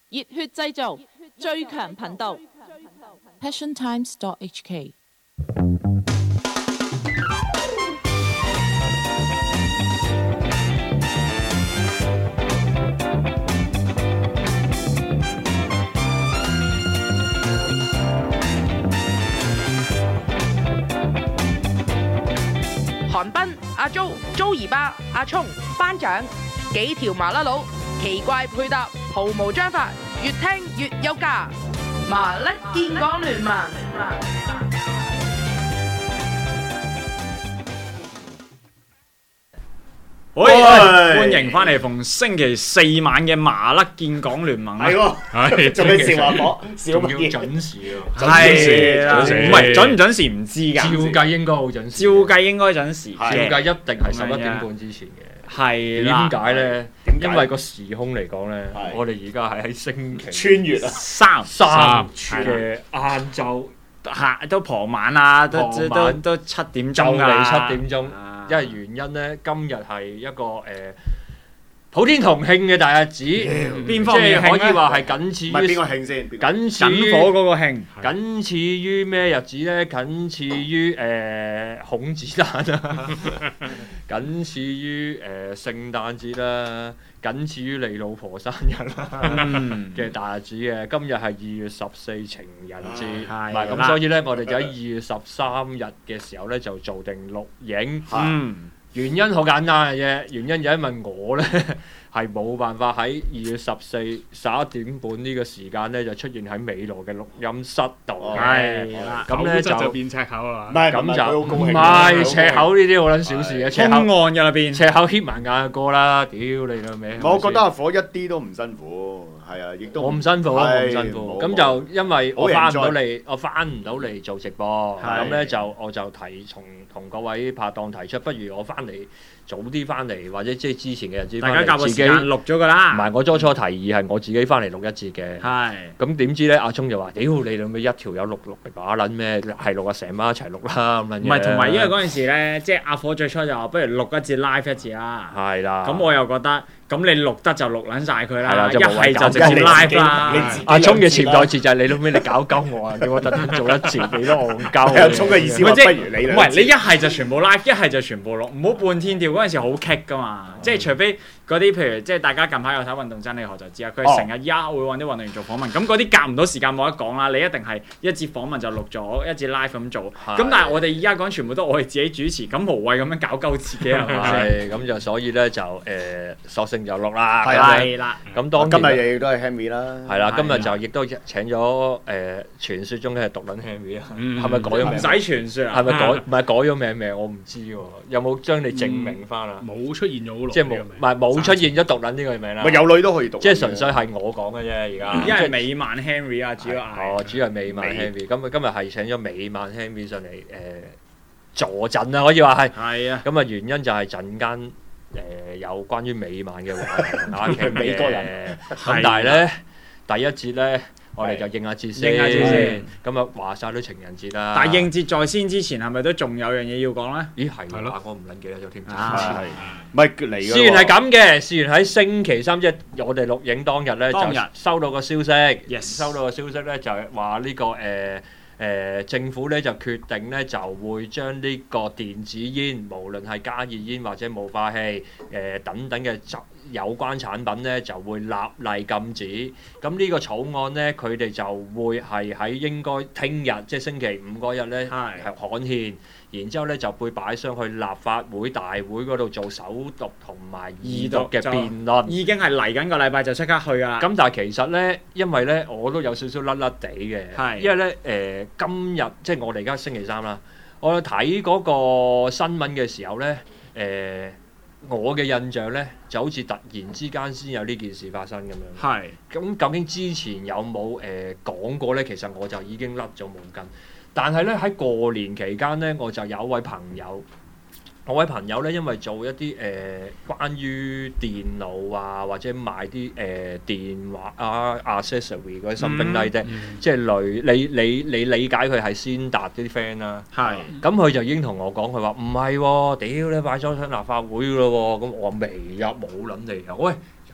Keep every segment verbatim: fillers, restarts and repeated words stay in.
熱血製造，最強頻道 passion times dot h k。 韓賓、阿 Jo、Jo 姨爸、阿聰、班長，幾條麻甩佬，奇怪配搭，毫無章法，越聽越有價。麻甩建港聯盟。 喂，歡迎翻嚟逢星期四晚嘅麻甩建港聯盟。 係喎， 係仲要笑話我，笑仲乜嘢？ 要準時喎， 係啦， 準時唔係準唔準時唔知㗎。 照計應該好準時， 照計應該準時照嘅， 計一定係十一點半之前嘅。 係啦。 點解咧？ 點解因為個時空嚟講咧係， 我哋而家係喺星期穿越啊！ 三三係嘅晏晝， 下都傍晚啦，都都都傍晚都七點就嚟鐘啦， 七點鐘。 啊因為原因咧，今日係一個誒普天同慶嘅大日子， 邊方即係可以面慶咧話係僅次唔係邊於個興先？ 僅次於緊火嗰個興， 僅次於咩日子咧？僅次於誒、呃、孔子誕啦，僅次於誒、呃、聖誕節啦，僅次於你老婆生日啦嗯嘅大日子嘅。今日係二月十四情人節， 係唔係咁， 啦所以咧我哋就喺二月十三日嘅時候咧就做定錄影。 嗯。 原因好簡單嘅啫，原因就因為我咧係冇辦法喺二月十四十一點半呢個時間咧就出現喺美羅嘅錄音室度嘅。 係啦咁咧就就變赤口啦唔。係咁就佢好高興唔啊係赤口呢啲好撚小事嘅，赤空口案嘅入邊， 赤口 hit 埋眼嘅歌啦，屌你老味！ 我覺得阿火一啲都唔辛苦，係啊，亦都我唔辛苦，我唔辛係苦。 冇咁就因為我好翻唔 enjoy 到嚟，我翻唔到嚟做直播， 係咁咧就我就提從同各位拍檔提出，不如我翻嚟早啲翻嚟，或者即係之前嘅日子大家夾個翻嚟自己。 時間錄咗㗎唔啦。 係，我初初提議係我自己翻嚟錄一節嘅。 係。 咁點知咧？阿聰就話：屌你老味一條友錄錄嚟把撚咩？係錄啊，成班一齊錄啦咁樣。 唔係，同埋因為嗰陣時咧，即係阿火最初就話不如錄一節 live 一節啦。 係啦。 咁我又覺得，咁你錄得就錄撚晒佢係啦，一啦就無謂係就直接搞你自己 live 啦。 你自己阿聰嘅潛在詞就係你老味，你搞鳩我啊！叫我特登做一節，你都戇鳩。 阿聰嘅意思話唔係即係不如你唔係你一係就全部 live，一係就全部錄，唔好半天調。嗰陣時好棘噶嘛，即係除非嗰啲譬如即係大家近排有睇運動真理學就知啦，佢成日一會揾啲運動員做訪問，咁嗰啲夾唔到時間冇得講啦。你一定係一節訪問就錄咗，一節 live 咁做。咁但係我哋而家講全部都我哋自己主持，咁無謂咁樣搞鳩自己係咪先？ 係咁就所以咧就誒索性就錄啦。 係啊係啦， 咁當今然日亦都係 Henry 啦， 係啦，今日係就亦都請咗誒傳説中嘅獨撚 Henry 啊， 嗯係咪改咗名？ 唔使傳説啊？ 係咪改？唔係改咗名名？我唔知喎，有冇將你證明翻啊？ 冇出現咗好耐， 即係冇，唔係冇出現咗獨撚呢個名啦。 咪有女都可以讀， 即係純粹係我講嘅啫，而家。 因為美漫 Henry 啊，主要係哦，主要係美漫美 Henry，咁啊今日係請咗美漫 Henry 上嚟誒助陣啊，可以話係。 係啊。 咁啊原因就係陣間誒有關於美漫嘅話題同大家傾嘅美國人咁但係咧第一節咧，我哋就應下節先。 應下節先。 咁啊話晒都情人節啦。 但係應節在先之前，係咪都仲有樣嘢要講咧？ 咦係係咯喎，我唔撚記得咗添。 啊係咪嚟㗎喎？ 事緣係咁嘅，事緣喺星期三即係我哋錄影當日咧，就當日收到個消息 Yes 收到個消息咧就係話呢個誒。誒、政府咧就決定咧就會將呢個電子煙，無論係加熱煙或者霧化器誒、等等嘅有關產品咧，就會立例禁止。咁呢個草案咧，佢哋就會係喺應該聽日即係星期五嗰日咧係係刊憲，然之後咧就會擺上去立法會大會嗰度做首讀同埋二讀嘅辯論。 已經係嚟緊個禮拜就即刻去㗎啦。 咁但係其實咧，因為咧我都有少少甩甩地嘅， 係因為咧誒、今日即係我哋而家星期三啦，我睇嗰個新聞嘅時候咧，誒、我嘅印象咧就好似突然之間先有呢件事發生咁樣。 係咁究竟之前有冇誒、講過咧？其實我就已經甩咗毛巾，但係咧喺過年期間咧，我就有位朋友。我位朋友咧，因為做一啲誒、呃、關於電腦啊，或者賣啲誒、呃、電話啊 accessory 嗰啲 something like that，即係類你你你理解佢係先達啲 friend 啦。 係咁佢就已經同我講，佢話唔係喎，屌你擺咗上立法會㗎咯喎，咁我話未啊，冇撚嚟啊，喂！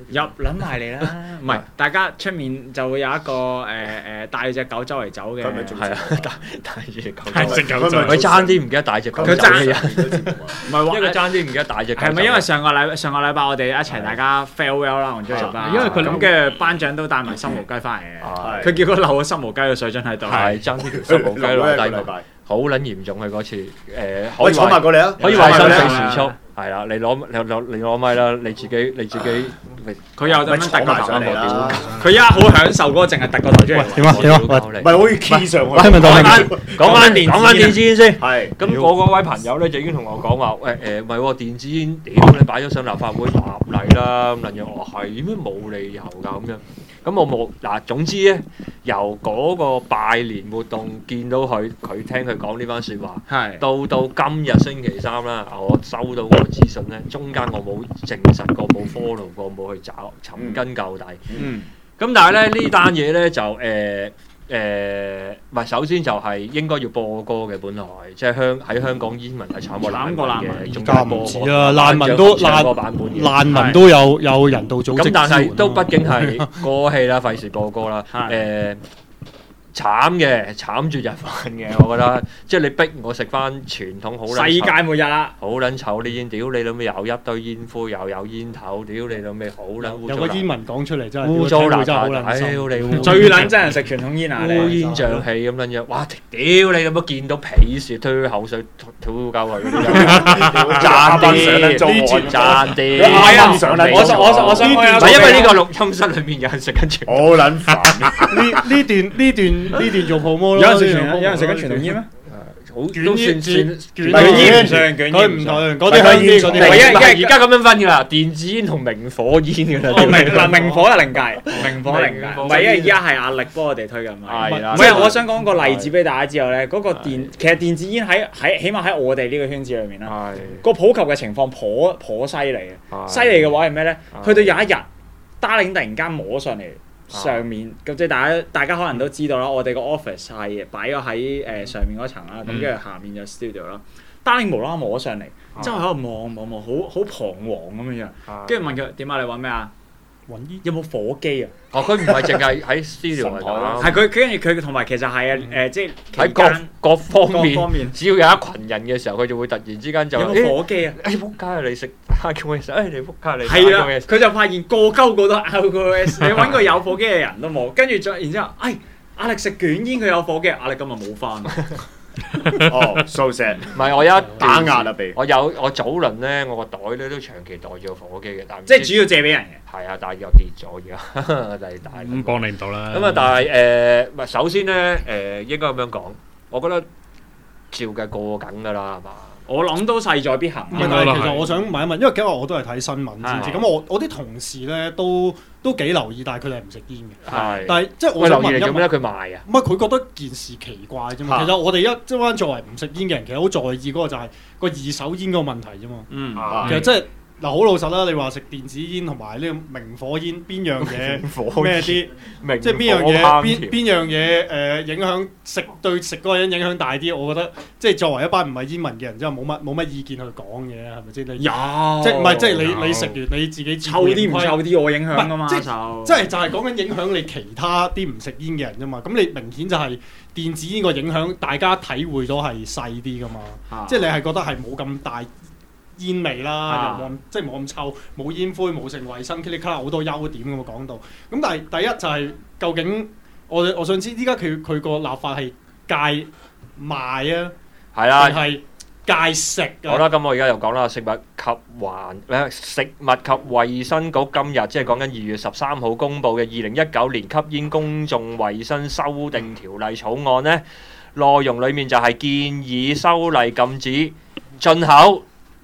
入撚埋嚟啦，唔係大家出面就會有一個誒誒帶隻狗周圍走嘅， 係啊，帶帶住隻狗， 帶隻狗走， 佢爭啲唔記得帶隻狗走嘅人， 唔係因為佢爭啲唔記得帶隻狗。 係咪因為上個禮上個禮拜我哋一齊大家 farewell 啦，我中意啦， 因為佢咁跟住班長都帶埋濕毛雞翻嚟嘅，佢係叫佢留個濕毛雞嘅水樽喺度， 係爭啲條濕毛雞落低落， 禮拜， 好撚嚴重嘅嗰次，誒可我坐埋以話過嚟啊！ 可以話生坐埋過嚟死時速，係啦，你攞你攞你攞咪啦，你自己你自己。 佢又咁樣突個頭上嚟啦， 佢而家好享受嗰個淨係突個頭出嚟。 點啊點啊？ 唔係可以 key 上去。 聽唔到講翻講翻電子煙講翻電子煙先。 係咁我嗰位朋友咧就已經同我講話，喂誒唔係喎，電子煙屌你擺咗上立法會立例啦，咁樣我話係咩冇理由㗎咁樣。咁我冇嗱，總之咧由嗰個拜年活動見到佢，佢聽佢講呢番説話， 係到到今日星期三啦，我收到嗰個資訊咧，中間我冇證實過，冇 follow 過，冇去找尋根究底。 嗯咁但係咧呢單嘢咧就誒誒，唔係首先就係應該要播歌嘅，本來即係香喺香港煙民係慘過難民嘅，仲加播唔止啊難民都難個版本嘅。 難民都有有人道組織支援啊， 咁但係都畢竟係過氣啦，費事播歌啦。誒慘嘅，慘絕人寰嘅，我覺得即係你逼我食翻傳統好撚世界末日啦！ 好撚醜啲煙，屌你老味有一堆煙灰，又有煙頭，屌你老味好撚污糟有個煙民講出嚟真係污糟邋真係好遢， 撚心屌你污最撚真係食傳統煙啊！ 烏你煙瘴氣咁撚樣，哇！屌你有冇見到鄙視推口水吐鳩佢嗰啲？爭啲，爭啲， 唔係啊！我想我想我想唔係因為呢個錄音室裏面有人食緊傳統， 好撚煩。 呢呢段呢段呢段做 promo 咯， 有人食傳有人食緊傳統煙咩？ 好都算算捲捲煙煙唔算捲煙佢唔同嗰啲香煙嗰啲唔係因為因為而家咁樣分㗎啦，電子煙同明火煙㗎啦。 哦，明嗱明火係另計，明火另計，唔係因為而家係壓力幫我哋推緊嘛。 係啦唔係，我想講個例子俾大家知道咧，嗰個電其實電子煙喺喺起碼喺我哋呢個圈子裏面啦， 係個普及嘅情況頗頗犀利嘅。 係犀利嘅話係咩咧？ 係去到有一日，Darling 突然間摸上嚟上面，咁即係大家大家可能都知道啦。我哋個 office 係擺咗喺誒上面嗰層啦，咁跟住下面就 studio 啦。Darling 無啦啦摸上嚟，之後喺度望望望，好好彷徨咁樣樣，跟住問佢點啊？你揾咩啊？ 揾煙有冇火機啊？ 哦，佢唔係淨係喺 studio 嚟㗎， 係佢佢跟住佢同埋其實係啊誒，即係喺各期間各方面， 各方面只要有一群人嘅時候，佢就會突然之間就有冇火機啊？ 誒仆街啊！你食 alcohol 誒你仆街你係啦，佢就發現個鳩個都 alcohol，你揾個有火機嘅人都冇，跟住再然之後，哎，壓力食捲煙佢有火機，壓力今日冇翻。 哦，so sad。 唔係我有一打壓啊被。 我有我早輪咧，我個袋咧都長期袋住個火機嘅，但係唔知即係主要借俾人嘅。 係啊，但係又跌咗而家，但係大咁幫你唔到啦。 咁啊，但係誒，唔係首先咧誒，應該咁樣講，我覺得照計過緊㗎啦，係嘛？ 我諗都勢在必行。 唔係，但係其實我想問一問，因為今日我都係睇新聞先知。 係咁我我啲同事咧都都幾留意，但係佢哋係唔食煙嘅。 係。 但係即係我喂， 想問一問留意嚟做咩咧？佢賣啊？ 唔係佢覺得件事奇怪啫嘛。 嚇其實我哋一即係作為唔食煙嘅人，其實好在意嗰個就係個二手煙嗰個問題啫嘛。 嗯， 啊其實即係嗱，好老實啦，你話食電子煙同埋呢個明火煙邊樣嘢咩啲？ 明即係邊樣嘢火邊烹調邊樣嘢誒、呃、影響食對食嗰個人影響大啲？我覺得即係作為一班唔係煙民嘅人，真係冇乜冇乜意見去講嘅，係咪先？你有即係唔係即係你有你食完你自己臭啲唔臭啲，我影響噶嘛唔係即係就即係就係講緊影響你其他啲唔食煙嘅人啫嘛。咁你明顯就係電子煙個影響，大家體會到係細啲噶嘛。 啊即係你係覺得係冇咁大煙味啦， 啊又冇咁即係冇咁臭，冇煙灰，冇性衞生，噼里卡啦好多優點咁啊講到。咁但係第一就係、究竟我我想知依家佢佢個立法係戒賣啊， 係啦定。係戒食啊？ 好啦，咁我而家又講啦，食物及環誒食物及衛生局今日即係講緊二月十三號公布嘅二零一九年吸煙公眾衛生修訂條例草案呢，內容裡面就係建議修例禁止進口、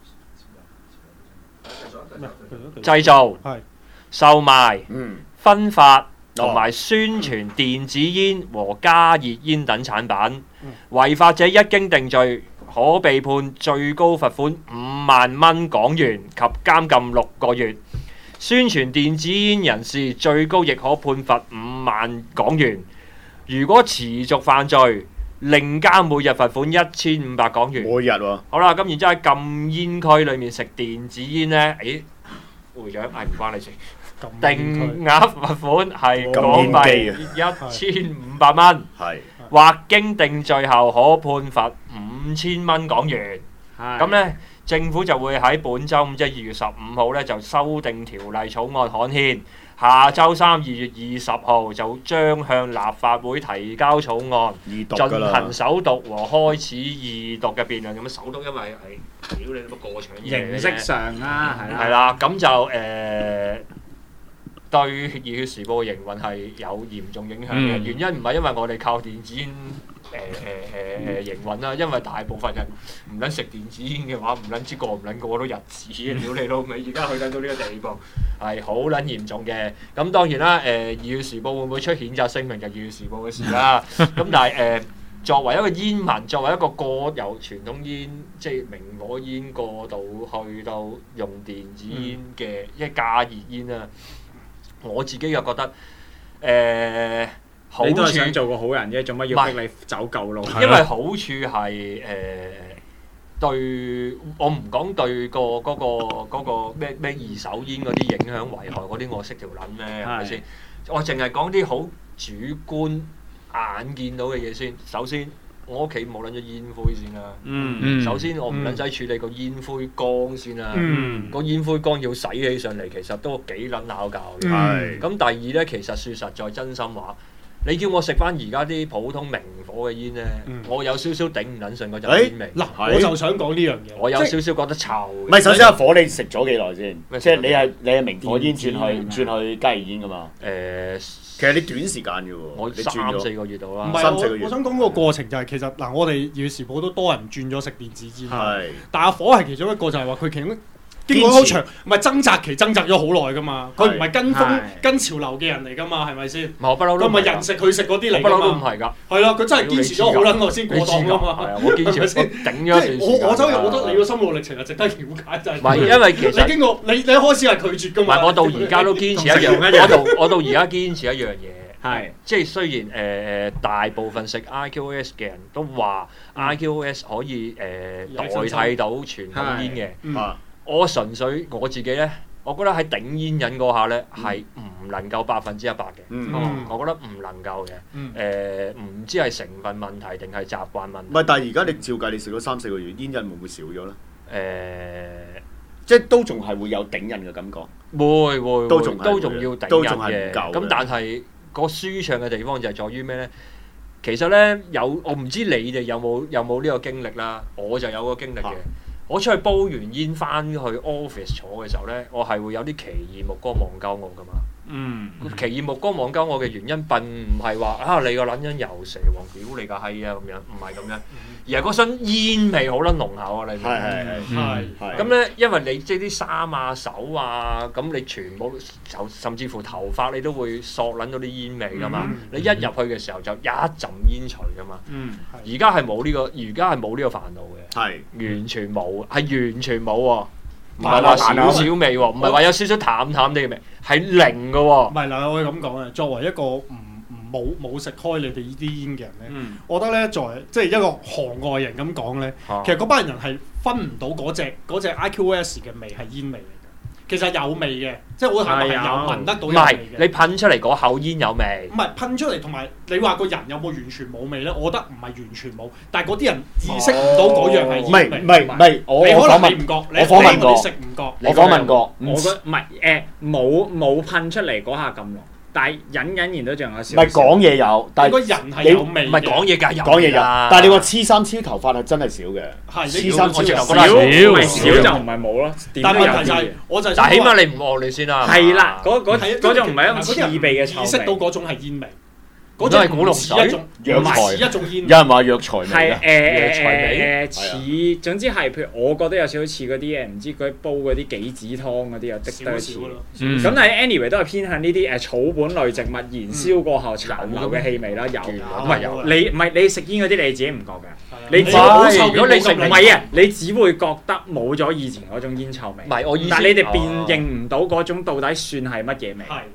製造、 係售賣、 嗯。 分發同埋宣傳電子煙和加熱煙等產品，違法者一經定罪，可被判最高罰款五萬蚊港元及監禁六個月。宣傳電子煙人士最高亦可判罰五萬港元。如果持續犯罪，另加每日罰款一千五百港元。 每日喎。 好啦，咁然之後喺禁煙區裏面食電子煙呢？誒會長，誒唔關你事。 定額罰款係港禁煙幣機一千五百蚊， 係或經定罪後可判罰五千蚊港元。咁咧，政府就會喺本週五即係二月十五號咧就修訂條例草案刊憲，下週三二月二十號就將向立法會提交草案， 二讀㗎啦進行首讀和開始二讀嘅辯論。咁樣首讀因為係屌你乜過場嘢形式上啦，係啦， 係啦，咁就誒、呃、對《熱血時報》嘅營運係有嚴重影響嘅。 嗯原因唔係因為我哋靠電子煙誒誒誒誒營運啦，因為大部分人唔撚食電子煙嘅話，唔撚知過唔撚過到日子嘅，屌你老味！而家去緊到呢個地步係好撚嚴重嘅。咁當然啦，誒、呃《熱血時報》會唔會出譴責聲明就《熱血時報》嘅事啦。咁但係誒。呃作為一個煙民，作為一個過由傳統煙即係明火煙過渡去到用電子煙嘅一加熱煙啊，我自己又覺得誒、呃、好處， 你都係想做個好人啫，做乜要逼你走舊路？ 因為好處係誒、呃、對我唔講對個嗰、嗰個嗰咩咩二手煙嗰啲影響危害嗰啲，我識條撚咩係咪先？我淨係講啲好主觀。眼見到嘅嘢先，首先我屋企冇撚咗煙灰先啦。 嗯， 首先我唔撚使處理個煙灰缸先啦。 嗯， 個煙灰缸要洗起上嚟，其實都幾撚拗教嘅。 係。 咁第二咧，其實說實在真心話，你叫我食翻而家啲普通明火嘅煙咧， 嗯我有少少頂唔撚順嗰陣煙味。 嗱，我就想講呢樣嘢。 我有少少覺得臭。 唔係，首先阿火你食咗幾耐先？ 咩即係你係你係明火煙轉去電子煙轉去加熱煙噶嘛？ 誒， 其實你短時間嘅喎， 我你轉咗三四個月到唔啦。 係三四個月我我想講嗰個過程就係其實嗱，我哋《熱血時報》都多人轉咗食電子煙， 係但阿火係其中一個就係話佢其中經過好長，唔係掙扎期掙扎咗好耐噶嘛，佢唔係跟風係跟潮流嘅人嚟噶嘛，係咪先？ 唔係我不嬲都佢唔係人食佢食嗰啲嚟不嬲都唔㗎嘛， 係㗎。 係啦，佢真係堅持咗好撚耐先過檔㗎係嘛。 啊，我堅持我頂咗一即係段時間我我真係㗎覺得你個心路歷程係值得了解，就係唔係因為其實你經過你你一開始係拒絕㗎嘛。 唔係我到而家都堅持一樣， 同食一樣我到我到而家堅持一樣嘢。 係即係雖然誒誒、呃、大部分食 I Q O S 嘅人都話 I Q O S 可以誒、呃、代替到傳統煙嘅， 嗯啊我純粹我自己咧，我覺得喺頂煙癮嗰下咧係唔能夠百分之一百嘅， 嗯嗯我覺得唔能夠嘅。誒唔、 嗯呃、知係成分問題定係習慣問題。 唔係，但係而家你照計，你食咗三四個月，煙癮會唔會少咗咧？ 誒、呃即係都仲係會有頂癮嘅感覺。 會會都仲係都仲要頂都仲癮嘅， 係唔夠嘅咁但係個舒暢嘅地方就係在於咩咧？其實咧有我唔知你哋有冇有冇呢個經歷啦，我就有個經歷嘅。 啊我出去煲完煙翻去 office 坐嘅時候咧，我係會有啲奇異目光望鳩我噶嘛。 嗯， 奇異目光望鳩我嘅原因並唔係話啊你個撚樣油蛇王屌你個閪啊咁樣，唔係咁樣，而係嗰身煙味好撚濃厚啊！你明唔明係係係係係。 咁咧，因為你即係啲衫啊、手啊，咁你全部就甚至乎頭髮你都會索撚到啲煙味噶嘛。 嗯你一入去嘅時候就一陣煙除噶嘛。 嗯， 而家係冇呢個，而家係冇呢個煩惱嘅， 係完全冇，係完全冇喎。唔係話少少味喎，唔係話有少少淡淡啲嘅味，係零嘅喎。 唔係嗱，我係咁講嘅。作為一個唔唔冇冇食開你哋呢啲煙嘅人咧， 嗯， 我覺得咧，作為即係一個行外人咁講咧， 啊其實嗰班人係分唔到嗰隻嗰隻 I Q O S 嘅味係煙味嚟嘅。其實有味嘅，即係我係係有聞得到唔係有味嘅。 你噴出嚟嗰口煙有味唔。係噴出嚟，同埋你話個人有冇完全冇味咧？我覺得唔係完全冇，但係嗰啲人意識唔到嗰樣係煙唔係味。 唔係唔係，我你可我訪問能你唔覺，你我訪問過你食唔覺。 我訪問過，唔我覺得唔係誒冇冇噴出嚟嗰下咁濃，但係隱隱然都仲有唔少少。 係講嘢有，但係你個人係有味嘅， 唔係講嘢梗係有講嘢有， 啦但係你話黐衫黐頭髮係真係少嘅。 係黐衫黐頭我直頭覺少得唔係少少就唔係冇咯，點但都有係問題就係啲嘅。， 我就係但係起想話碼你唔惡劣先啦。 係啦，嗰嗰係啊嗰種唔係一種刺嗰啲人鼻嘅臭意識到味， 嗰種係煙味， 嗰種嗰種係古龍水似一種藥材唔似一種煙味。 有人話藥材味係誒嘅， 誒藥材味誒誒似，總之係譬如我覺得有少少似嗰啲誒，唔知佢煲嗰啲杞子湯嗰啲有的少都似少。咯。 嗯咁但係 anyway 都係偏向呢啲誒草本類植物燃燒過後殘留嘅氣味啦，有。唔係有你唔係你食煙嗰啲你自己唔覺㗎。 係啊你只好臭如果你食唔係啊，你只會覺得冇咗以前嗰種煙臭味。 唔係我意思但係你哋哦辨認唔到嗰種到底算係乜嘢味。 係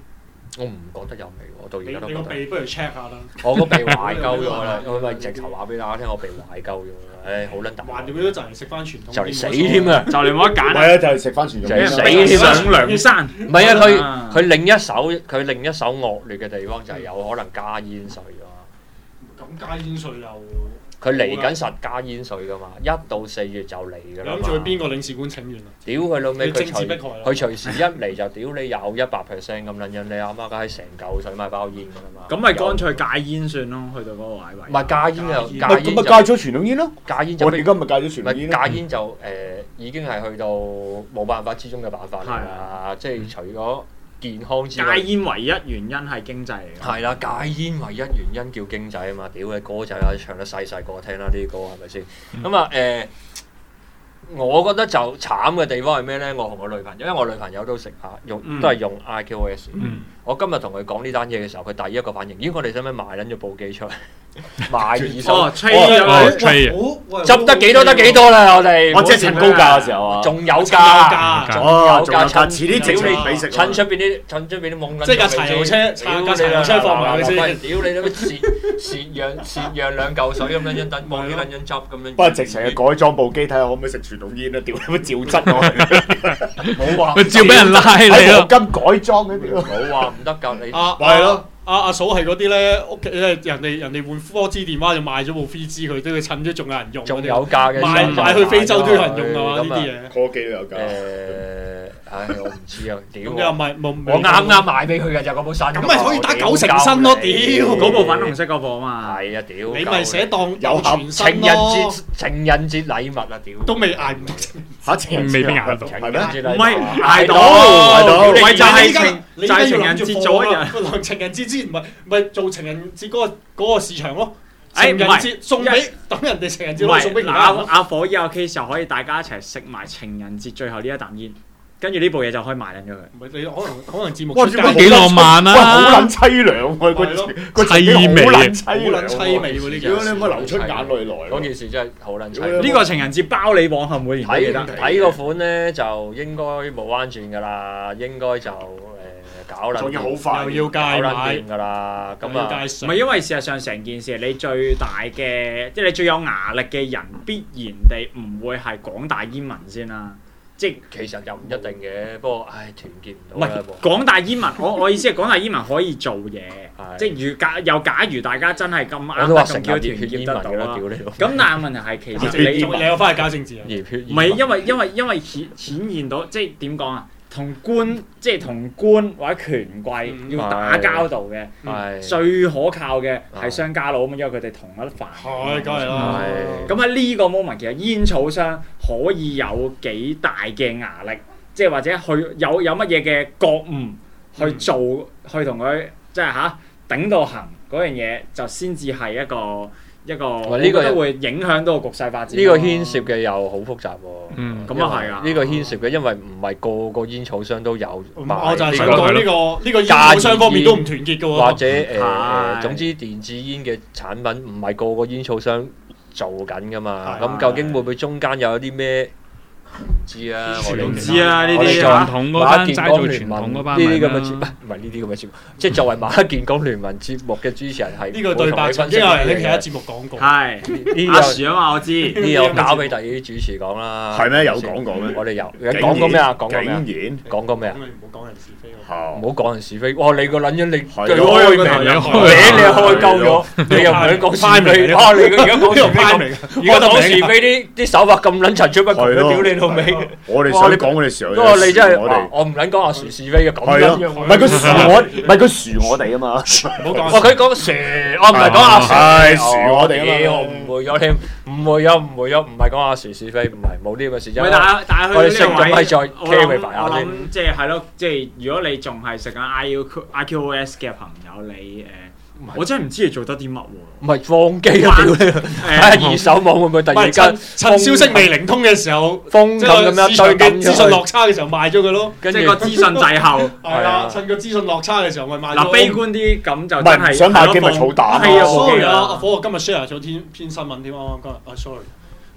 我唔覺得有味喎，我到而你家都覺得。 你個鼻不如 check 下啦。 我個鼻壞鳩咗啦，我咪直頭話俾大家聽，我鼻壞鳩咗啦，唉，好撚大。 橫掂都就嚟食翻傳統， 就嚟死添啊！ 就嚟冇得揀啦。 唔係啊，就係食翻傳統就係死俾人添啊上梁山。 唔係啊， 啊佢佢另一手佢另一手惡劣嘅地方就係有可能加煙稅㗎嘛。 咁加煙稅又佢嚟緊實加煙稅㗎嘛，一到四月就嚟㗎啦嘛。 諗住去邊個領事館請願啊？ 屌佢老味， 你佢隨政治迫害啦佢隨時一嚟就屌你有一百 percent 咁撚樣，你阿媽梗係成嚿水買包煙㗎啦嘛。 咁咪乾脆戒煙算咯，去到嗰個位位。 唔係加煙就戒煙加煙就咁咪戒咗傳統煙咯。 加煙就我哋而家咪戒咗傳唔統煙咯。 係戒煙就誒、呃、已經係去到冇辦法之中嘅辦法嚟啦，即係除咗健康之外戒。煙唯一原因係經濟嚟㗎。 係啦，戒煙唯一原因叫經濟啊嘛，屌你歌仔啊，唱得細細個聽啦，呢啲歌係咪先？咁啊誒，我覺得就慘嘅地方係咩咧？我同我女朋友，因為我女朋友都食啊，用嗯都係用 I Q O S。 嗯我今日同佢講呢單嘢嘅時候，佢第一個反應，咦？我哋使唔使賣撚咗部機出嚟？賣二手哦，吹哦咗哦佢。 吹啊！ 喂執得幾多得幾多啦，我哋。 我即係趁高價嘅時候啊。 仲有有價， 價仲哦有價， 仲有價遲啲直情俾食啊趁出邊啲，趁出邊啲懵撚。 即係架柴油車架架柴油車放埋佢先屌你啦！蝕蝕讓蝕讓兩嚿水咁樣樣，等望啲撚樣執咁樣。 不過直情係改裝部機睇下可唔可以食傳統煙啊！屌你乜照質我， 冇話佢照俾人拉你喺咯黃。金改裝嗰啲咯。 冇話唔得㗎，你啊咪係咯， 阿阿嫂係嗰啲咧，屋企咧人哋人哋換 four G 電話就賣咗部 three G 佢，都要趁咗仲有人用嗰啲。 仲有價嘅。 賣賣去非洲都有人用啊嘛！呢啲嘢。 科技都有誒價。， 唉，我唔知啊，屌！ 咁又唔係冇。 我啱啱買俾佢嘅就嗰部新。 咁咪可以打九成新咯屌嗰部粉紅色嗰部啊嘛。 係啊，屌！ 你咪寫當有全新情人咯節，情人節禮物啊，屌！ 都未捱唔到。 嚇情人節未必捱得到係咩？ 係唔係捱捱到， 到咪就係你而家情就你而家要係情人節諗住貨早一日。 啊！喂情人節之前咪咪做情人節嗰個嗰個市場咯。 誒情人唔係節送俾等人哋情人節唔係攞送俾其嗱，阿他人。 阿火依有 case 就可以大家一齊食埋情人節最後呢一啖煙，跟住呢部嘢就可以賣撚咗佢。 唔係你可能可能節目哇！ 出街都幾浪漫啊喂，好撚凄涼喎！個係咯個情景好撚凄好撚涼凄美喎呢件如果事你有冇流出眼淚來喎？ 嗰件事真係好撚屌你凄。 呢個情人節包你往後每年都記睇得。 睇個款咧，就應該冇彎轉㗎啦，應該就誒搞撚仲要好掂， 快， 又要搞撚戒買掂，㗎啦。咁啊， 咁啊， 唔係因為事實上成件事，你最大嘅即係你最有牙力嘅人，必然地唔會係廣大煙民先啦。即係其實又唔一定嘅，不過唉團結唔唔係到啦。 廣大煙民？我我意思係廣大煙民可以做嘢， 係即係如假又假如大家真係咁啱我都話成得咁叫團日熱血結得到煙民㗎啦， 啦。 屌你老！ 咁但係問題係其實你你有翻去搞政治啊？ 熱血唔係因為因為因為顯顯現到即係點講啊？同官即係同官或者權貴嗯要打交道嘅， 係最可靠嘅係商家佬啊嘛，因為佢哋同一飯。 係，梗係啦。 係咁喺呢個 moment，其實煙草商可以有幾大嘅壓力，即係或者去有有乜嘢嘅覺悟去做，去同佢即係吓頂到行嗰樣嘢，就先至係一個一個，我呢個覺得會影響到個局勢發展。 呢個牽涉嘅又好複雜喎。 嗯咁啊係啊呢個牽涉嘅，因為唔係個個煙草商都有賣我就係想呢個講呢個呢個煙草商方面都唔團結嘅喎。 或者誒誒， 係總之電子煙嘅產品唔係個個煙草商做緊噶嘛。 係咁究竟會唔會中間有啲咩？唔知啊，我哋唔知啊呢我哋做啲啊傳統嗰班齋做傳統嗰班呢啲咁嘅咪節，唔啦係呢啲咁嘅節目，即係作為馬克建港聯盟節目嘅主持人係呢個對白曾經有人喺其他節目講過。 係呢阿個樹啊嘛，我知。 呢個交俾第二啲主持講啦。 係咩？有講過咩？ 我哋有講過咩啊？講過咩啊？ 竟然講過咩啊咁？你唔好講人是非喎。 嚇唔好講人是非。哇！你個撚樣你係佢咯開名， 你開名你又開鳩咗，你又唔想講是非。啊！你而家講是非咁，而家講是非啲啲手法咁撚層出不窮， 係咯屌你老味！ 我哋想講嘅時候， 不過你真係我哋我唔撚講阿樹是非嘅咁係咯， 樣樣。 唔係佢樹我，唔係佢樹我哋啊嘛。 唔好講。 哇！佢講蛇，我唔係講阿蛇， 係樹我哋啊嘛我誤會咗添，誤會咗，誤會咗，唔係講阿樹是非，唔係冇呢個事。 唔係，但係但係我哋去到呢個位， 識咁係再我 carry 諗埋下先我諗即係係咯，即係如果你仲係食緊 I U I Q O S 嘅朋友，你誒，我真係唔知你做得啲乜喎。 唔係放機啊！屌你！睇下二手網會唔會突唔係然間趁趁消息未靈通嘅時候，即風咁咁係市場嘅樣堆緊資訊落差嘅時候賣咗佢咯。 跟住即係個資訊滯後。 係啊，趁個資訊落差嘅時候咪賣咗。 嗱，悲觀啲咁就唔真係係唔想買機咪儲膽係啊， 啊，sorry 啊， 冇機啊阿火，我今日 share 咗篇篇新聞添，啱啱今日啊，sorry。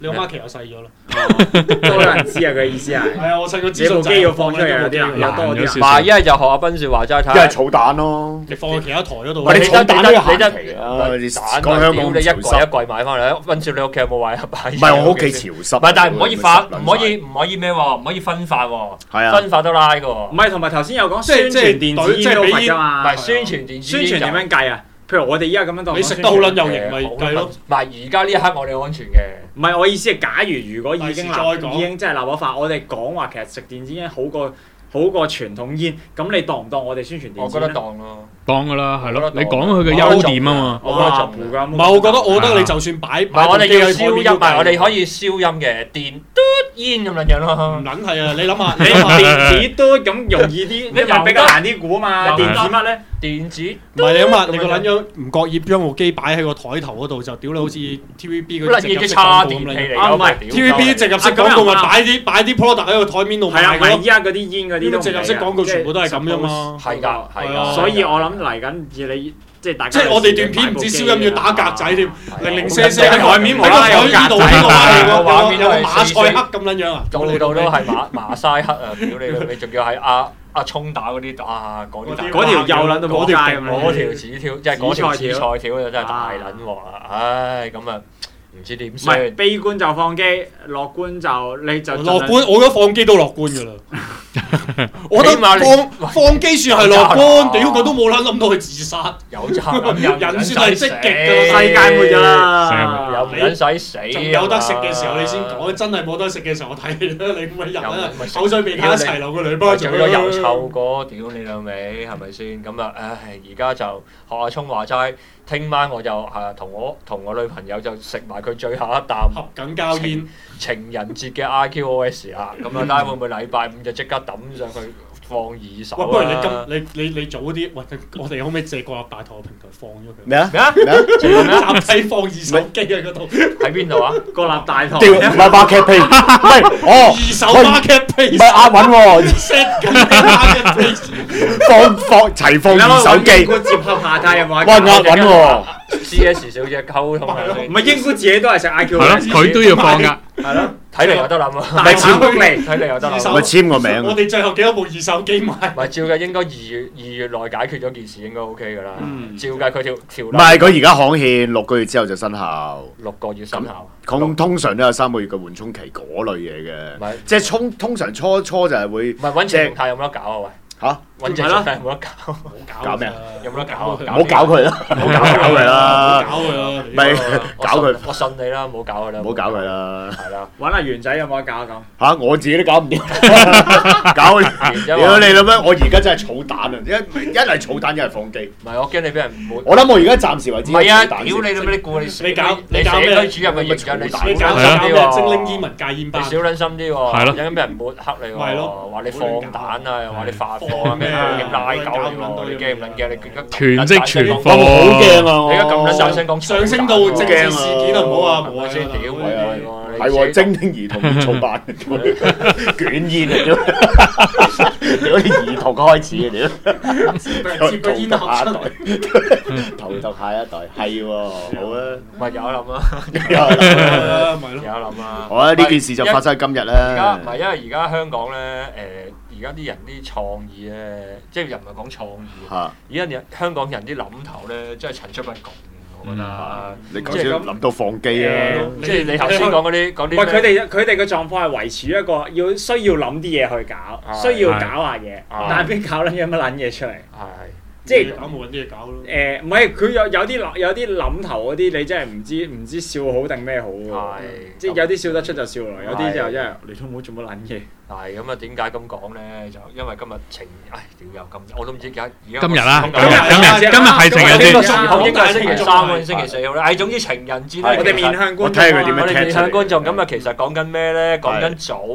你個 market 又細咗啦。 多人知啊，佢意思係。 係啊，我趁個資你部機要訊就係放出嚟有啲人有多啲人。 唔係，一係就學阿斌説話齋睇， 一係儲蛋咯。 你放喺其他台嗰度。 喂，你儲蛋都有限你得期啊！你蛋講香港屌你一潮濕櫃一櫃買翻嚟。斌説你屋企有冇位啊？擺唔係我屋企潮濕。 唔係，但係唔可以發， 濕唔可以唔可以咩喎？唔可以分發喎。 係啊， 分發都拉嘅喎。 唔係，同埋頭先有講即係宣傳電子煙都罰㗎唔嘛。 係宣傳電子宣傳點樣計啊？譬如我哋依家咁樣當， 你食得好撚有型咪計咯。 唔係而家呢一刻我哋安全嘅。 唔係我意思係，假如如果已經第時再講立已經真係立咗法，我哋講話其實食電子煙好過好過傳統煙，咁你當唔當我哋宣傳電子煙？ 我覺得當咯。 當㗎啦，係咯， 我覺得你講佢嘅優點啊嘛。 我覺得哇， 做糊㗎。 唔係，我覺得我覺得你就算擺唔係我哋要消音，唔係我哋可以。 以消音嘅電嘟煙咁樣樣咯唔。撚係啊！你諗下， 你你諗下。 電子都咁容易啲，你咪比較難啲估啊嘛。 又得電子乜咧？ 電子唔係你諗下，你個撚樣唔覺意將部機擺喺個台頭嗰度，就屌你好似 T V B 嗰啲撚嘢嘅植入式叉電器廣告咁樣。 嚟啊唔係屌 T V B 植入式廣告咪擺啲擺啲 product 喺個台面度賣係啊，唔係咯依。家嗰啲煙嗰啲都呢啲植入式廣告全部都係咁樣嘛。 係㗎，係係啊㗎。 所以我諗嚟緊要你即係大家。 即係我哋段片唔知消音要打格仔添，零零舍舍喺台面無啦啦有格仔呢度呢個畫個畫面都係有個馬賽克咁撚樣啊！ 度度都係馬馬賽克啊！屌你你仲要係阿阿衝打嗰啲啊嗰啲嗰條幼撚到冇街咁樣。 嗰條紙條，即係嗰條紫紫菜菜條就真係大撚鑊啦！唉，咁啊唔知點唔係算。 悲觀就放機，樂觀就你就樂觀，我覺得放機都樂觀㗎啦。我覺得起碼你放放機算係樂觀，屌佢都冇撚諗到佢自殺， 有責任又唔人算係積極㗎世啦。 界末日啦， 又唔撚使死， 仲有得食嘅時候你先講，真係冇得食嘅時候我睇你啦，你咁嘅人啊又唔，係口水鼻涕一齊流個嘴巴做咗又臭過，屌你老味，係咪先？咁啊，唉，而家就學阿聰話齋，聽晚我就係同我同我女朋友就食埋佢最後一啖合緊膠煙。 情人節嘅 I Q O S 啦。咁啊，睇下會唔會禮拜五就即刻抌上去放二手喂，不如你啊？ 今你你你早啲，喂，我哋可唔可以借國立大台嘅平台放咗佢？ 咩啊？ 咩啊？ 咩啊？ 集體放二手機喺嗰度， 喺邊度啊？ 國立大堂。 屌唔係 market pay，唔係哦， 二手喂 market 唔 place 係押韻喎， set 緊 market place。 放放齊放二手機， 英姑接合下睇有冇喂押韻喎。 C S 小姐溝通下先唔，係英姑自己都係食 I Q。 係咯，佢都要放㗎。 係咯， 睇嚟有得諗啊！ 大炒功利。 睇嚟有得諗。 二手咪簽個名我哋最後幾多部二手機賣？ 唔係照計應該二月二月內解決咗件事應該 OK 㗎啦。 嗯照計佢條條唔係佢而家刊憲六個月之後就生效， 六個月生效。 通通常都有三個月嘅緩衝期嗰類嘢嘅， 唔係即係通通常初初就係會唔係揾即係程泰有冇得搞啊？喂， 嚇， 揾程泰有冇得搞？ 搞咩啊？ 有冇得搞啊？ 唔好搞佢啦，唔好搞佢啦， 搞佢啦！ 咪我搞佢信，我信你啦，唔好搞佢啦， 唔好搞佢啦係啦。 揾阿元仔有冇得搞咁？ 嚇！我自己都搞唔掂，搞你屌你啦咩？我而家真係儲蛋啊！一一係儲蛋，一係放機。 唔係我驚你俾人抹。 我諗我而家暫時為止唔係啊！ 儲蛋屌你老味！你顧你你搞你你搞咩社區主任嘅形象，你少你搞撚搞咩？ 心啲喎精靈煙民戒煙你班。 少撚心啲喎， 係咯有咁俾人抹黑你咪係喎， 咯話你放蛋啊，又話你發貨啊，咩驚拉狗你喎，你驚唔撚驚？你而家囤積存貨我好驚啊！我你而家咁撚大聲講上升到政治事件啊！唔好話冇啊！ 係咪先？屌係啊你喎！ 係喎，精靈兒童煙草班捲煙啊！屌，屌啲兒童開始嘅屌， 接個煙盒出嚟。 荼毒下一代係喎，好啊！ 咪有得諗啊！ 係啊，咪有咯。 得諗啊！ 好啊！呢件事就發生喺今日而家唔啦。 係因為而家香港咧，誒而家啲人啲創意咧，即係又唔係講創意， 嚇， 而家人香港人啲諗頭咧，真係層出不窮，我覺得。 你頭先諗到放機啊！ 即係你頭先講嗰啲嗰啲喂， 咩佢哋佢哋嘅狀況係維持一個要需要諗啲嘢去搞， 係需要搞下嘢， 係但係邊搞撚嘢乜撚嘢出嚟？ 係即係搞冇揾啲嘢搞咯。 誒，唔係佢有有啲諗有啲諗頭嗰啲，你真係唔知唔知笑好定咩好喎。 係即係有啲笑得出就笑來，有啲就係真係你都唔好做乜撚嘢。 係咁啊？點解咁講咧？就因為今日情，唉，屌又咁，我都唔知而家而家今日啦，今今日日今日今日係情人呢個時節， 候應該係星期三或者星期四好啦。誒，總之情人節咧， 我哋面向觀眾啊， 我睇下佢點樣我哋面向觀眾踢出嚟咁啊，其實講緊咩咧？講緊早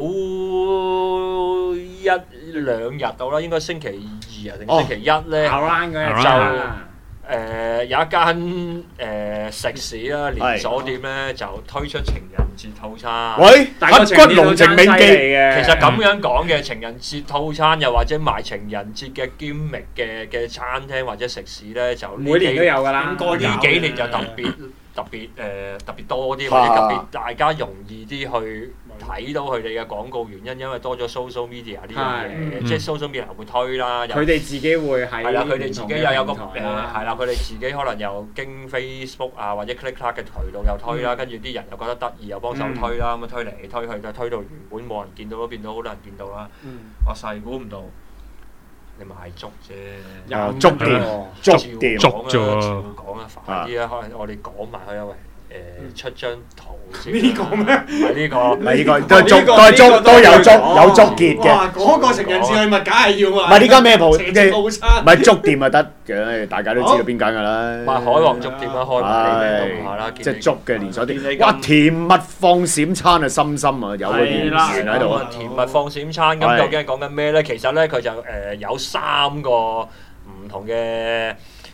一兩日到啦，應該星期二啊定星期一咧， around 嗰日就就誒有一間誒食肆啦，連鎖店咧就推出情人節套餐。 喂， 大個黑骨龍情銘記， 嘅。 其實咁樣講嘅情人節套餐，又或者賣情人節嘅兼覓嘅嘅餐廳或者食肆咧，就呢每年都幾有㗎啦。 應該呢幾年就特別特特別誒、呃、特別多啲，或者特別大家容易啲去睇到佢哋嘅廣告原因，因為多咗 social media 呢樣嘢，即係 social media 會推啦。 佢哋自己會喺係啦，佢哋自己又有個誒係係啦，佢哋自己可能又經 Facebook 啊或者 ClickClart 嘅渠道又推啦，跟住啲人又覺得得意又幫手推啦，咁啊推嚟推去就推到原本冇人見到，變到好多人見到啦。我細估唔到。你賣粥啫， 有粥店，粥店， 粥啫喎。 照講啊，快啲啊！可能我哋講埋佢啊，喂，誒出張圖先。 呢個咩？ 唔係呢個， 唔係呢個都係粥，都係粥，都有粥，有粥結嘅。 哇！嗰個成人節禮物梗係要啊！ 唔係呢間咩鋪？ 成節套餐。 唔係粥店就得嘅，大家都知道邊間㗎啦。 賣海王粥店啦，開埋你名度下啦。 即係粥嘅連鎖店。哇！甜蜜放閃餐啊，深深啊，有個圓圓喺度啊。 甜蜜放閃餐咁究竟係講緊咩咧？其實咧佢就誒有三個唔同嘅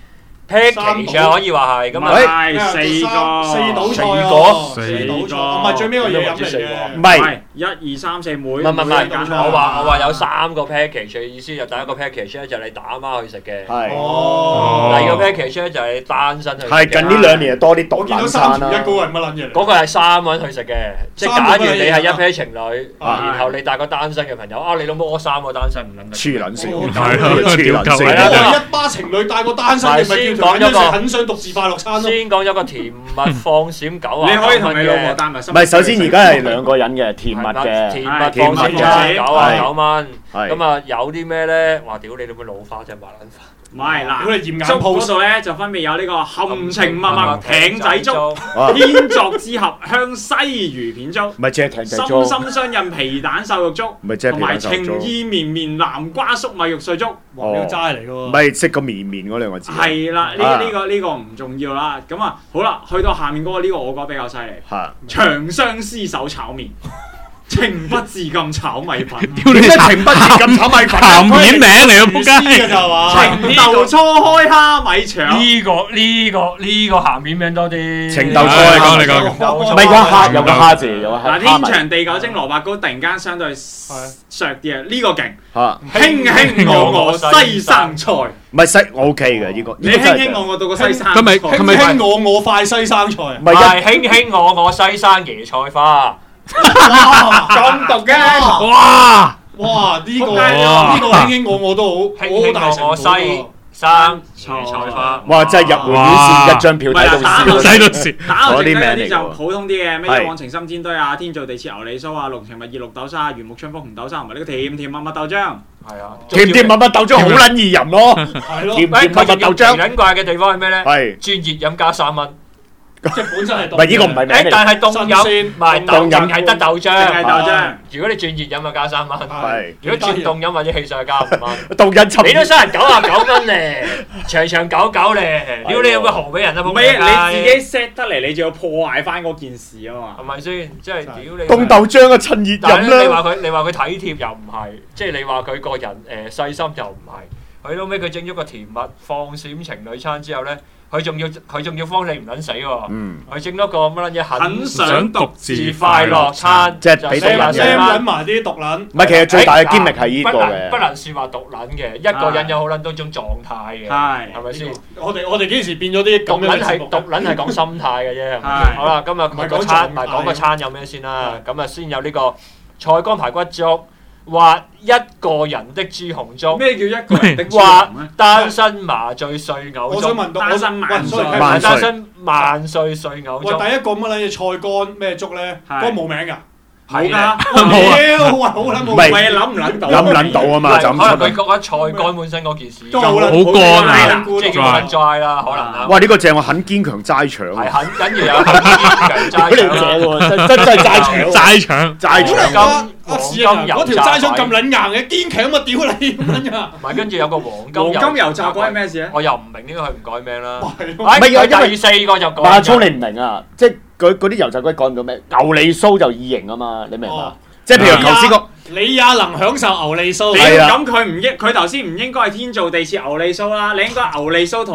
package 啊，可以話係咁啊， 係四個四道菜啊， 四四道菜，唔係最尾個嘢飲嚟嘅， 唔係一二三四每唔係唔係唔係， 每一間我話我話有三個 package 嘅意思就第一個 package 咧就係你打孖去食嘅， 係。 哦， 第二個 package 咧就係你單身去食嘅。 係近呢兩年就多啲獨我見到攬餐啦三條一。嗰個係乜撚嘢嚟？ 嗰個係三個人去食嘅，即係假如你係一 pair 情侶， 啊然後你帶個單身嘅朋友，啊你老母我三個單身唔撚得。 黐撚線， 哦係咯黐撚屌線鳩我話一巴情侶帶個單身，你咪叫佢揾咗食很想獨自快樂餐咯。 先講咗個甜蜜放閃九啊， 你可以同你老婆帶埋。 唔係，首先而家係兩個人嘅甜蜜嘅， 甜蜜放閃九啊九蚊， 係咁啊有啲咩咧？話屌你老母老花真係麻撚花。 唔係嗱， 如果你驗眼粥 pose 嗰度咧就分別有呢個含情脈脈艇仔粥、 啊天作之合香西魚片粥、 唔係即係艇仔心粥， 心相印皮蛋瘦肉粥， 唔係即係同埋皮蛋瘦肉粥情意綿綿南瓜粟米肉碎粥。 哇！呢個齋嚟㗎唔喎。 係識個綿綿嗰兩個字。 係啦，呢啊呢個呢個唔重要啦。咁啊，好啦，去到下面嗰個呢個我覺得比較犀利， 嚇， 長相廝守炒麵，情不自禁炒米粉。 屌你點解情不自禁炒米粉鹹片名嚟啊！仆廚師嘅街， 就係嘛？ 情竇初開蝦米腸。 呢個呢個呢個鹹片名多啲。 情竇初開開， 你講你講唔係個蝦有個蝦字，有個嗱， 蝦天長地久蒸蘿蔔糕突然間相對削啲啊，呢個勁， 嚇， 輕輕我我西生菜， 唔係西我 OK 嘅呢個， 你輕輕我我到個西生菜， 佢咪佢咪輕輕我我快西生菜啊！ 唔係係輕輕我我西生椰菜花。 哇！ 咁毒嘅， 哇！ 哇！呢個仆街呢個輕輕我我都好好大成輕輕我我本喎西生椰菜花。 哇！真係入會院線一張票睇到笑睇到笑。 打我剩低嗰嗰啲名嚟㗎啲就普通啲嘅，咩係一往情深煎堆啊，天造地設牛脷酥啊，濃情蜜意綠豆沙、原木春風紅豆沙，同埋呢個甜甜蜜蜜豆漿。 係啊， 甜甜蜜蜜豆漿好撚易飲咯， 係咯， 甜喂， 甜蜜蜜豆佢仲要奇漿撚怪嘅地方係咩咧？ 係， 轉熱飲加三蚊。 即係本身係唔係呢個唔係名誒， 嚟， 但係凍飲新鮮唔係凍飲凍飲係得豆淨係漿。 豆漿， 如果你轉熱飲就加三蚊。 係如果轉凍飲或者汽水就加五蚊。 凍飲你都尋收人九啊九蚊咧，長長久久咧，屌你有個豪俾人啊！冇唔係你自己 set 得嚟，你仲要破壞翻嗰件事啊嘛係。咪先？即係屌你。 凍豆漿啊，趁熱飲但係咧，你話啦， 佢，你話佢體貼又唔係，即係你話佢個人誒細心又唔係。佢後尾佢整咗個甜蜜放閃情侶餐之後咧，佢仲要佢仲要幫你唔撚死喎。 嗯， 佢整多個乜撚嘢很想獨自自快樂餐， 即係俾毒撚嘅 Sam 撚埋啲毒撚。 唔係其實最大嘅堅力係呢個不能不嘅， 能説話獨撚嘅，一個人有好撚多種狀態嘅， 係係咪先？ 我哋我哋幾時變咗啲獨撚係咁樣嘅節目獨撚係講心態嘅啫。 係好啦，今日唔係講個餐， 狀態唔係講個餐有咩先啦。咁啊，先有呢個菜乾排骨粥，或一個人的豬紅粥， 咩叫一個人的豬或紅咧？ 單身麻醉碎牛粥， 我想問到單身萬喂歲 ，sorry， 萬歲單身萬歲碎牛喂， 粥。 第一個乜撚嘢菜乾咩粥咧？ 係嗰個冇名㗎。 冇㗎， 冇啊！屌，喂，好撚冇唔係喂，諗唔諗到？ 諗唔諗到啊嘛，就咁可能佢出。 覺得菜乾本身嗰件事都就好撚好乾啊好撚即係叫乾很 dry 啦，可能啊。 哇！呢個正我很堅強齋腸係喎， 很跟住有很堅強齋屌你腸啦。 正喎，真真真係齋腸喎， 齋腸， 齋好撚腸。 啊！阿史人啊，嗰條齋腸咁撚硬嘅，堅強啊！屌你咁撚㗎！ 唔係跟住有個黃金黃金油炸鬼係咩事咧？ 我又唔明點解佢唔改名啦。 係咯哎唔係因為佢第四個就改。 阿聰你唔明啊，即係嗰嗰啲油炸鬼講唔到咩？牛脷酥就異形啊嘛，你明嘛哦？ 即係譬如頭先個你也能享受牛脷酥。 屌係啊咁佢唔應，佢頭先唔應該係天造地設牛脷酥啦，你應該牛脷酥同埋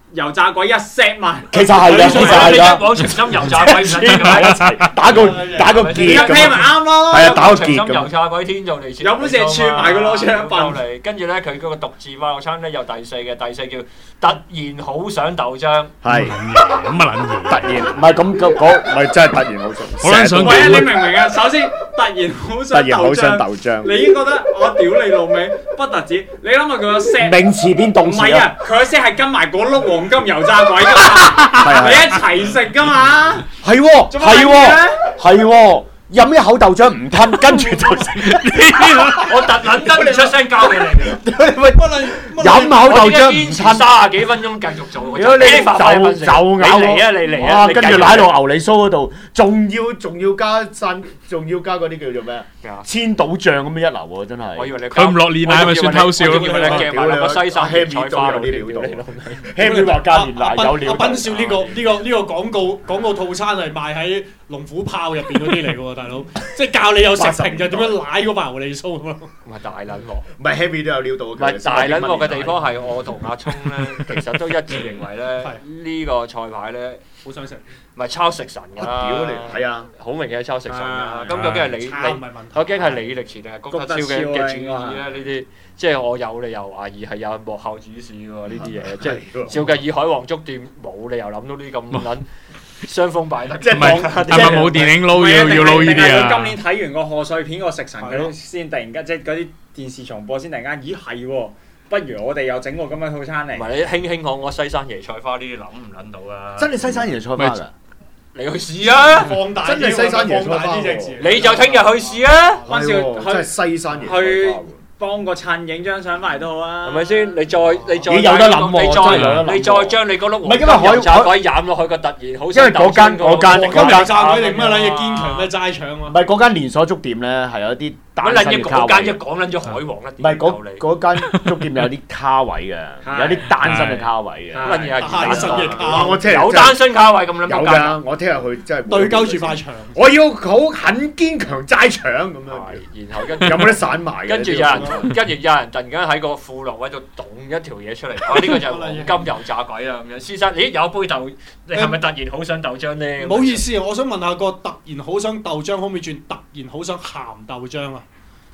油炸鬼一 set 埋， 其實係嘅，其實係㗎。 往長針油炸鬼唔撚黐埋一齊，打個打個結咁一 pair 咪樣。 啱咯。 係啊，打個長針結咁。 油炸鬼天造地設， 有本事串埋佢攞出一份嚟，跟住咧佢嗰個獨自快樂餐咧有第四嘅，第四叫突然好想豆漿。 係咁啊撚嘢， 突然唔係咁嗰嗰唔係真係突然好想。 我撚想喂啊，你明唔明啊？首先突然好突想然好想豆豆漿。 你已經覺得我屌你老味，不特止，你諗下佢個 set。 名詞變動唔詞啊！ 係啊，佢個 set 係跟埋嗰碌黃金油炸鬼㗎嘛， 係啊你一齊食㗎嘛。 係喎， 做乜係喎嘢咧， 係喎，飲一口豆漿唔吞，跟住就食。 我特撚得唔出聲交俾你。 喂，飲口豆漿唔吞， 三十幾分鐘繼續做。 如果你就就咬你嚟啊！你嚟啊！ 哇！跟住擺到牛脷酥嗰度，仲要仲要加散，仲要加嗰啲叫做咩啊？千島醬咁樣一流喎，真係。 我以為你佢唔落煉奶咪算偷笑咯我以為你夾埋兩個西山椰菜花有啲料到你老味 ，Henry 話加煉奶有料阿。斌少呢個呢個呢個廣告廣告套餐係賣喺龍虎豹入邊嗰啲嚟嘅喎，大佬，即係教你有食評就點樣舐嗰塊牛脷酥咁咯。 唔係大撚鑊。 唔係 Henry 都有料到。 唔係大撚鑊嘅地方係我同阿聰咧，其實都一致認為咧，呢個菜牌咧好想食， 唔係抄食神㗎啦。 屌你！係啊， 好明顯係抄食神啊㗎。咁究竟係李李唔係問題。 究竟係李力持定係谷德超嘅谷德超啊嘅主意咧？呢啲即係我有理由懷疑係有幕後指使喎。呢啲嘢即係照計以海皇粥店冇理由諗到呢咁撚傷風敗德。 即係唔係係咪冇電影撈要要撈呢啲定係佢今啊？ 年睇完個賀歲片個食神嗰啲先突然間，即係嗰啲電視重播先突然間，咦係喎，不如我哋又整個咁嘅套餐嚟。 唔係你輕輕講我西山椰菜花呢啲諗唔諗到啊？ 真係西山椰菜花㗎。 你去試啊！ 放大真係西山椰菜花放大呢隻字。 你就聽日去試啊！ 關少係喎真係西山椰菜花去喎。 幫個襯影張相翻嚟都好啊。 係咪先？你再你再咦有得諗喎你真係有得諗喎再你再將你嗰碌唔係因為海油炸鬼飲落去個突然好因為嗰間嗰間嗰間炸佢哋乜撚嘢堅強咩齋腸啊？ 唔係嗰間連鎖粥店咧，係有啲單身乜撚嘢嘅卡位嗰間一。講撚咗海王一唔係嗰嗰間粥店有啲卡位嘅，有啲單身嘅卡位嘅。 乜嘢啊？ 單身嘅卡哇！我聽日有真係單身卡位咁撚有仆街㗎，我聽日去真係對鳩住塊牆。 我要好很堅強齋腸咁樣。 係，然後跟有冇得散埋嘅？ 跟住有人，跟住有人突然間喺個褲囊位度棟一條嘢出嚟，啊！呢個就係黃金油炸鬼啦咁樣。先生，咦有杯豆，你係咪突然好想豆漿咧？ 唔好意思啊，我想問下個突然好想豆漿可唔可以轉突然好想鹹豆漿啊？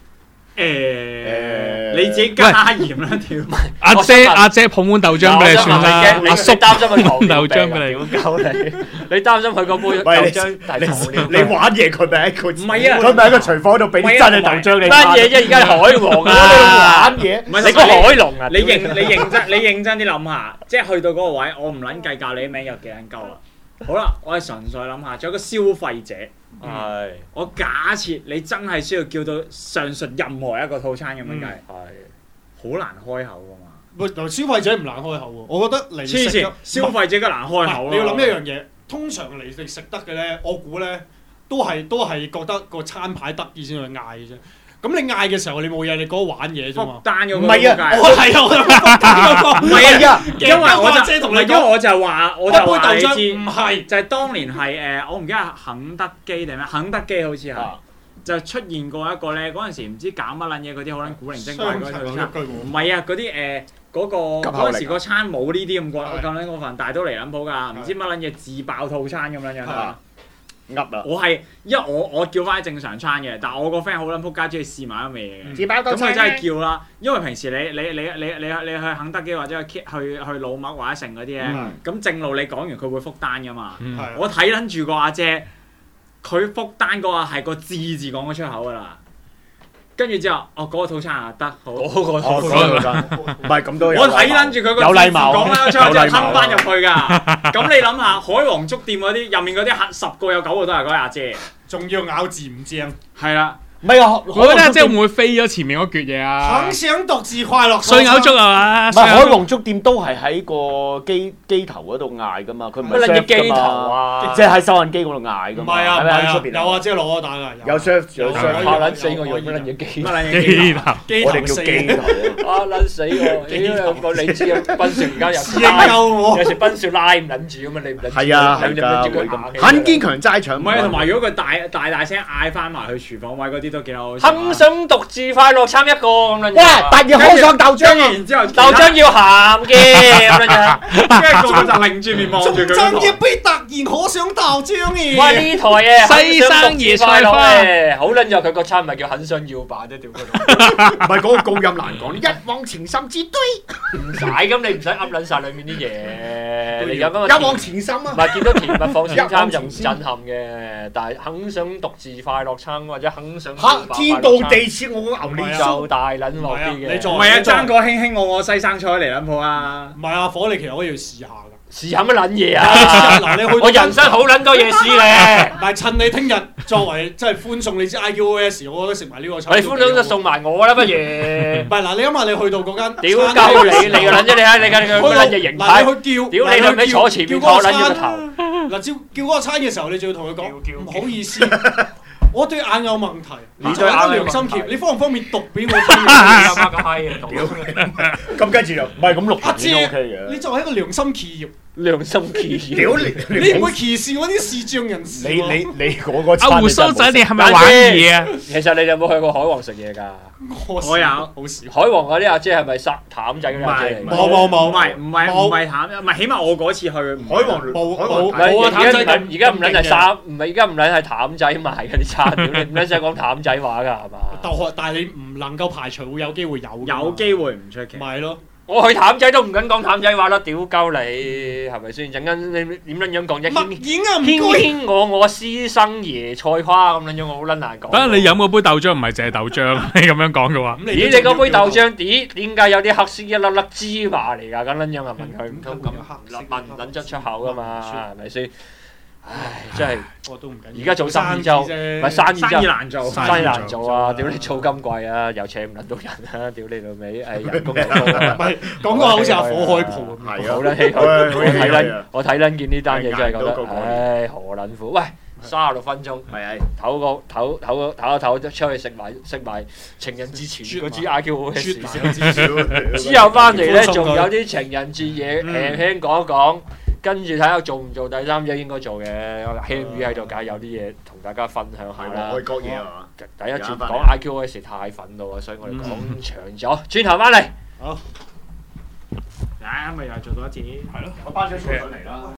誒，你自己加鹽啦，條。 阿姐阿姐捧碗豆漿俾你算啦， 你阿叔擔心佢糖捧豆漿俾你， 你。 屌鳩你！你擔心佢個杯豆喂漿係糖尿你玩嘢佢咪喺佢唔係啊佢咪喺個廚房度俾啲真嘅豆漿你。 單嘢啫，而家係海王我啊！ 玩嘢。 唔係你個海龍啊！ 你認你認真你認真啲諗下，即係去到嗰個位，我唔撚計較你啲名有幾撚鳩啦。好啦，我係純粹諗下，仲有個消費者。 係我假設你真係需要叫到上述任何一個套餐咁樣計， 係。 好難開口噶嘛。 喂，消費者唔難開口喎，我覺得嚟黐食線，消費者嘅難開口啊！ 你要諗一樣嘢，通常嚟食食得嘅咧，我估咧都係都係覺得個餐牌得意先去嗌嘅啫。咁你嗌嘅時候，你冇嘢，你嗰個玩嘢啫嘛復。單嗰個唔係啊仆街我係啊，我係復單嗰個。 唔係啊， 因因為我就姐同你唔係因為講， 我就話我一就杯豆漿話你知唔係。 就係當年係誒，我唔記得係肯德基定咩？肯德基好似係啊就出現過一個咧，嗰陣時唔知搞乜撚嘢嗰啲好撚古靈精怪嗰啲套餐。 句唔係啊，嗰啲誒嗰個急口令啊嗰陣時個餐冇呢啲咁過係咁撚過分，但係都嚟撚鋪㗎，唔知乜撚嘢自爆套餐咁撚樣啊！ 噏啊！ 我係因為我我叫翻正常餐嘅，但係我個 friend 好撚撲街，中意試埋一味嘢嘅。 自爆咁佢真係叫啦，因為平時你你你你你你你去肯德基或者去去去老麥或者成嗰啲咧，咁正路你講完佢會覆單㗎嘛。 嗯係我睇撚住個阿姐，佢覆單嗰下係個字字講咗出口㗎啦。跟住之後，哦嗰個套餐啊得好， 嗰個哦，嗰個唔係咁都有。 我睇撚住佢個有禮貌講啦，出口之後有禮貌吞翻入去㗎。咁你諗下，海皇粥店嗰啲入面嗰啲客十個有九個都係嗰啲阿姐， 仲要咬字唔正。 係啦。 唔係啊， 我覺得即係會唔會飛咗前面嗰橛嘢啊很？想獨自快樂。 碎牛粥係嘛？ 唔係海皇粥店都係喺個機機頭嗰度嗌噶嘛，佢唔係乜撚嘢 serve 機頭㗎嘛， 啊？ 即係喺收銀機嗰度嗌噶嘛。 唔係啊，唔係咪喺係啊， 出邊有啊，即係攞蛋啊， 有 serve 有有 serve， 怕撚死我用乜撚嘢機乜？撚嘢機頭機我哋叫頭四機頭啊。 啊撚死我！屌你個你知啊，賓少而家有時師兄救我有時賓少拉唔撚住咁嘛，你唔撚住係啊，係你㗎， 唔撚住佢會咁。 硬很堅強齋腸。 唔係，同埋如果佢大大大聲嗌翻埋去廚房位嗰啲都幾好食啊。 肯想獨自快樂參一個咁樣。 哇！但要好上豆漿啊！ 然之後豆漿要鹹嘅咁樣。 跟住個個就擰住面望住佢嗰爭一台。 杯突然可想豆漿喂嘅。 呢台嘅西生椰菜花咧，好撚咗佢個餐咪叫很想要吧啫，屌佢老唔係嗰個高音難講，一往情深之堆， 母！唔使咁，你唔使噏撚晒裡面啲嘢，你有嗰個一往情深唔啊！ 係見到甜蜜放先餐就唔一往情深震撼嘅，但係肯想獨自快樂餐或者肯想嚇天道地設我個牛脷就酥， 大撚鑊啲嘅。 你做唔係啊，爭個輕輕我我西生菜嚟撚鋪啊！ 唔係啊，火你其實可以去試下㗎。 試下乜撚嘢嗱， 啊？ 你去到我人生好撚多嘢試咧。 唔係趁你聽日作為即係歡送你知 I Q O S，我覺得食埋呢個我餐。 哋歡送就送埋我啦，不如。 唔係嗱，你諗下你去到嗰間屌鳩你，你個撚啫！你睇你睇佢乜撚嘢形嗱， 態？ 你去叫， 屌你兩尾坐前面叫嗰個托撚咗個餐頭。 嗱，叫叫嗰個餐嘅時候，你就要同佢講唔好意思，我對眼有問題， 你對眼有問題良心貼，你方唔方便讀俾我聽？ 有乜咁閪啊？ 屌咁跟住就唔係咁錄阿片都 OK 姐，你嘅。 作為一個良心企業， 良心企業。 屌你你唔會歧視嗰啲視障人士你喎你你嗰個阿胡餐你真係冇鬚仔，你食係咪玩嘢啊？ 其實你有冇去過海王食嘢㗎？ 我我有好少。 海王嗰啲阿姐係咪沙淡仔嗰啲阿姐嚟㗎？ 冇冇冇唔係唔係冇唔係淡，唔係起碼我嗰次去海王冇海王冇唔係冇啊而家唔淡仔咁係而家唔撚係咁勁嘅三，唔係而家唔撚係淡仔賣嗰啲餐，屌你唔撚使講淡仔話㗎係嘛？ 但係但係你唔能夠排除會有機會有㗎嘛有機會唔出奇。 咪係咯。 我去淡仔都唔敢講淡仔話啦，屌鳩你係咪先？陣間你點撚樣講啫？ 默牽演啊，唔牽該。 牽我我師生椰菜花咁撚樣，我好撚難講。 等陣你飲嗰杯豆漿唔係淨係豆漿，你咁樣講嘅話， 咁咦？你嗰杯豆漿點點解有啲黑色一粒粒芝麻嚟㗎？咁撚樣啊？問佢唔通咁問唔撚得出口㗎嘛？係咪先？唉，真係我都唔緊要。 而家做生意就唔啫係生意生意就難做， 生意難做啊！屌你租金貴啊，又請唔撚到人啊！屌你老味，誒人工又高啊唔！係講個好似阿火海鋪咁。 係啊， 好撚唏噓， 喂我睇係撚啊我睇撚見呢單嘢真係覺得係捱到個，個唉何撚苦！喂，三十六分鐘， 係係唞個唞唞個唞一唞，出去食埋食埋情人節前嗰支 I Q O S 先。之後翻嚟咧，仲有啲情人節嘢輕輕講一講，跟住睇下做唔做第三者應該做嘅。輕語喺度，梗係有啲嘢同大家分享下啦係喎，。愛國嘢係嘛？ 第一節講 I Q O S 太憤怒啊，所以我哋講長咗，轉頭翻嚟。 好。 唉，咪又做多一次。 我班長上嚟啦。